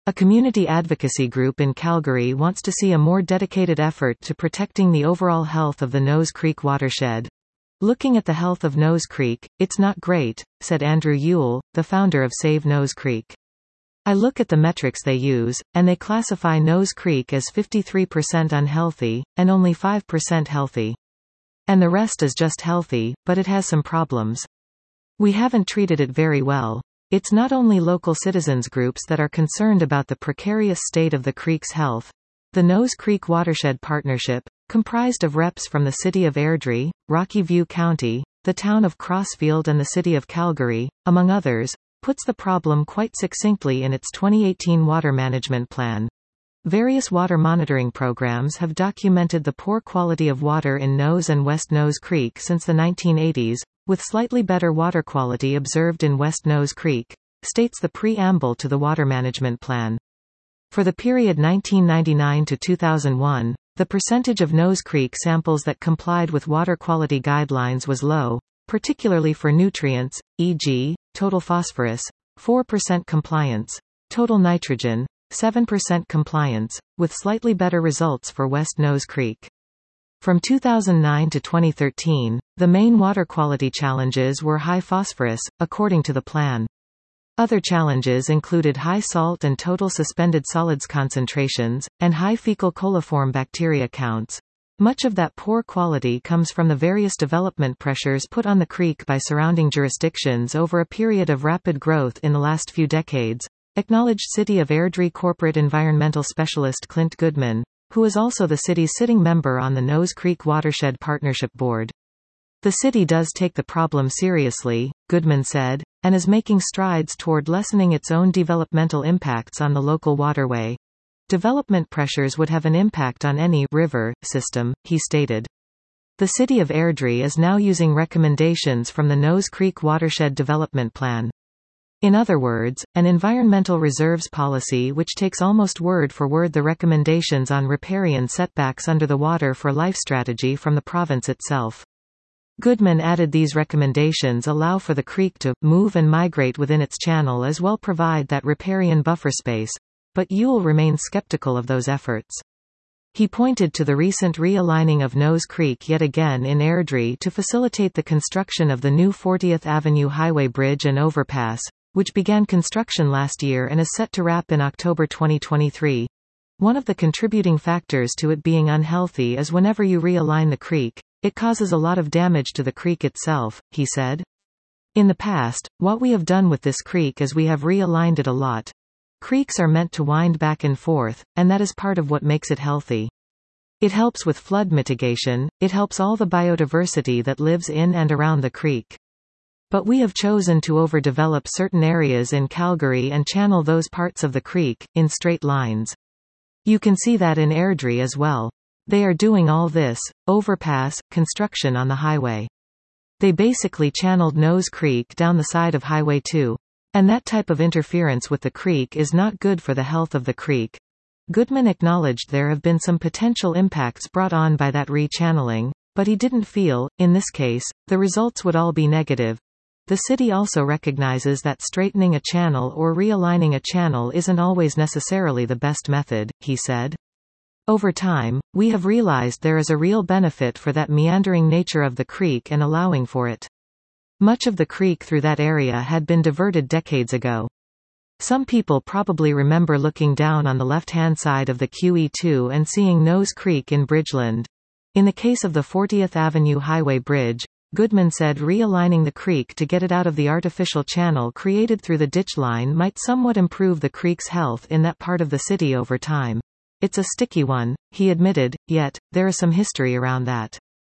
A community advocacy group in Calgary wants to see a more dedicated effort to protecting the overall health of the Nose Creek watershed. Looking at the health of Nose Creek, it's not great, said Andrew Ewell, the founder of Save Nose Creek. I look at the metrics they use, and they classify Nose Creek as 53% unhealthy, and only 5% healthy. And the rest is just healthy, but it has some problems. We haven't treated it very well. It's not only local citizens groups that are concerned about the precarious state of the creek's health. The Nose Creek Watershed Partnership, comprised of reps from the city of Airdrie, Rocky View County, the town of Crossfield and the city of Calgary, among others, puts the problem quite succinctly in its 2018 water management plan. Various water monitoring programs have documented the poor quality of water in Nose and West Nose Creek since the 1980s, with slightly better water quality observed in West Nose Creek, states the preamble to the water management plan. For the period 1999 to 2001, the percentage of Nose Creek samples that complied with water quality guidelines was low, particularly for nutrients, e.g., total phosphorus, 4% compliance, total nitrogen, 7% compliance, with slightly better results for West Nose Creek. From 2009 to 2013, the main water quality challenges were high phosphorus, according to the plan. Other challenges included high salt and total suspended solids concentrations, and high fecal coliform bacteria counts. Much of that poor quality comes from the various development pressures put on the creek by surrounding jurisdictions over a period of rapid growth in the last few decades, acknowledged City of Airdrie corporate environmental specialist Clint Goodman, who is also the city's sitting member on the Nose Creek Watershed Partnership Board. The city does take the problem seriously, Goodman said, and is making strides toward lessening its own developmental impacts on the local waterway. Development pressures would have an impact on any river system, he stated. The city of Airdrie is now using recommendations from the Nose Creek Watershed Development Plan. In other words, an environmental reserves policy which takes almost word for word the recommendations on riparian setbacks under the Water for Life strategy from the province itself. Goodman added these recommendations allow for the creek to move and migrate within its channel as well provide that riparian buffer space, but Ewell remains skeptical of those efforts. He pointed to the recent realigning of Nose Creek yet again in Airdrie to facilitate the construction of the new 40th Avenue Highway Bridge and Overpass, which began construction last year and is set to wrap in October 2023. One of the contributing factors to it being unhealthy is whenever you realign the creek, it causes a lot of damage to the creek itself, he said. In the past, what we have done with this creek is we have realigned it a lot. Creeks are meant to wind back and forth, and that is part of what makes it healthy. It helps with flood mitigation, it helps all the biodiversity that lives in and around the creek. But we have chosen to overdevelop certain areas in Calgary and channel those parts of the creek, in straight lines. You can see that in Airdrie as well. They are doing all this, overpass, construction on the highway. They basically channeled Nose Creek down the side of Highway 2. And that type of interference with the creek is not good for the health of the creek. Goodman acknowledged there have been some potential impacts brought on by that re-channeling, but he didn't feel, in this case, the results would all be negative. The city also recognizes that straightening a channel or realigning a channel isn't always necessarily the best method, he said. Over time, we have realized there is a real benefit for that meandering nature of the creek and allowing for it. Much of the creek through that area had been diverted decades ago. Some people probably remember looking down on the left-hand side of the QE2 and seeing Nose Creek in Bridgeland. In the case of the 40th Avenue Highway Bridge, Goodman said realigning the creek to get it out of the artificial channel created through the ditch line might somewhat improve the creek's health in that part of the city over time. It's a sticky one, he admitted, yet, there is some history around that.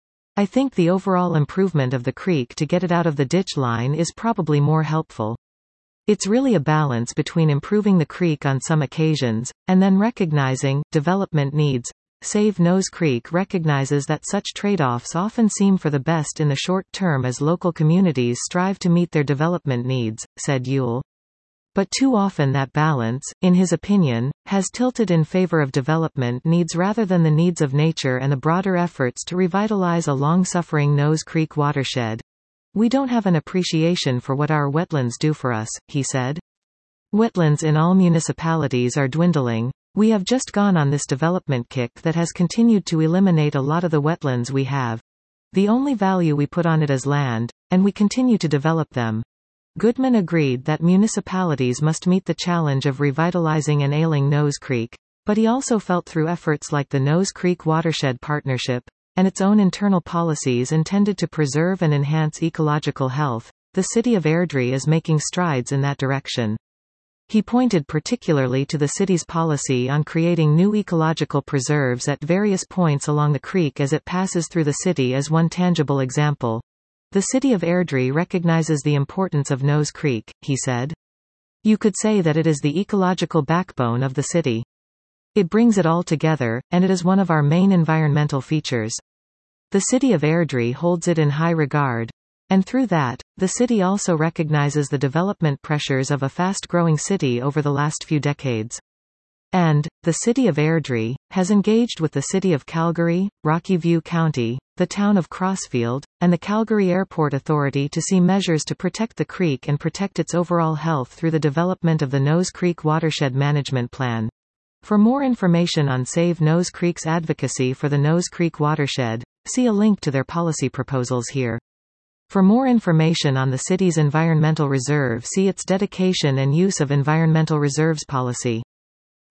I think the overall improvement of the creek to get it out of the ditch line is probably more helpful. It's really a balance between improving the creek on some occasions, and then recognizing development needs. Save Nose Creek recognizes that such trade-offs often seem for the best in the short term as local communities strive to meet their development needs, said Ewell. But too often that balance, in his opinion, has tilted in favor of development needs rather than the needs of nature and the broader efforts to revitalize a long-suffering Nose Creek watershed. We don't have an appreciation for what our wetlands do for us, he said. Wetlands in all municipalities are dwindling. We have just gone on this development kick that has continued to eliminate a lot of the wetlands we have. The only value we put on it is land, and we continue to develop them. Goodman agreed that municipalities must meet the challenge of revitalizing and ailing Nose Creek, but he also felt through efforts like the Nose Creek Watershed Partnership, and its own internal policies intended to preserve and enhance ecological health, the city of Airdrie is making strides in that direction. He pointed particularly to the city's policy on creating new ecological preserves at various points along the creek as it passes through the city as one tangible example. The city of Airdrie recognizes the importance of Nose Creek, he said. You could say that it is the ecological backbone of the city. It brings it all together, and it is one of our main environmental features. The city of Airdrie holds it in high regard. And through that, the city also recognizes the development pressures of a fast-growing city over the last few decades. And, the city of Airdrie, has engaged with the city of Calgary, Rocky View County, the town of Crossfield, and the Calgary Airport Authority to see measures to protect the creek and protect its overall health through the development of the Nose Creek Watershed Management Plan. For more information on Save Nose Creek's advocacy for the Nose Creek watershed, see a link to their policy proposals here. For more information on the city's environmental reserve, see its dedication and use of environmental reserves policy.